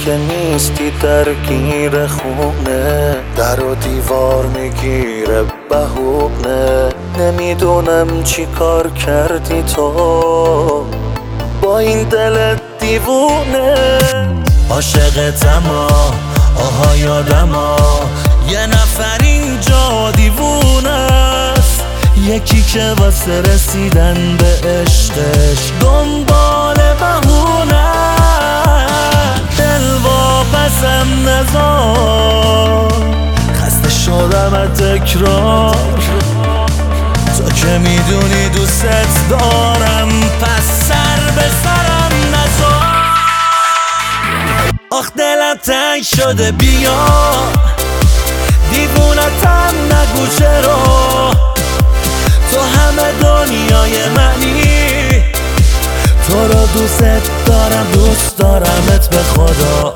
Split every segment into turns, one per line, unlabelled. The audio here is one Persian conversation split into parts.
که نیستی درگیر خونه، در و دیوار میگیره بهونه. نمیدونم چی کار کردی تو با این دلت دیوونه. عاشقتم آها یادم یه نفر اینجا دیوونه است، یکی که واسه رسیدن به عشقش دنبال بهونه. دل واپسم نذار، خسته شدم از تکرار، تو که میدونی دوست دارم، پس سر به سرم نذار. آخ دلم تنگ شده بیا، دیوونتم نگو چرا، تو همه دنیای منی، تو رو دوست دارم، دوست دارمت به خدا.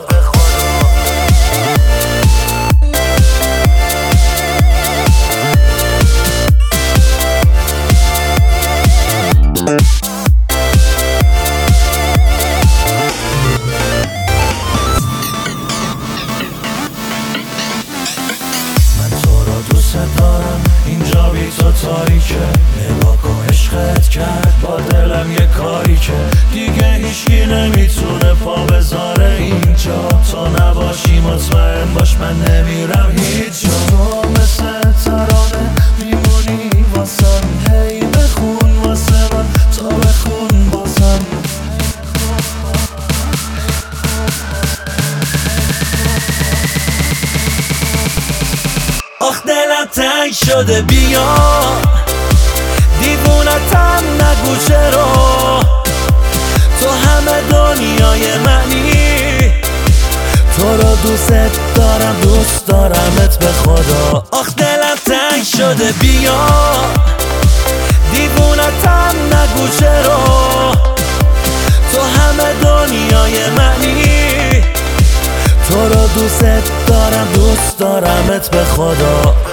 دارم اینجا بی تو تاریکه، نگاه کن عشقت کرد با دلم یه کاری که دیگه هیچکی نمیتونه پا بذاره اینجا. تو نباشی مطمئن باش من نمیرم هیچ جا. تو مثل ترانه میمونی واسم، هی بخون واسه من، تا بخون بازم. آخ دلم تنگ شده بیا، دیوونتم نگو چرا، تو همه دنیای منی، تو رو دوست دارم، دوست دارمت به خدا. آخ دلم تنگ شده بیا، دیوونتم نگو چرا، تو همه دنیای منی، تو رو دوست دارم، دوست دارمت به خدا.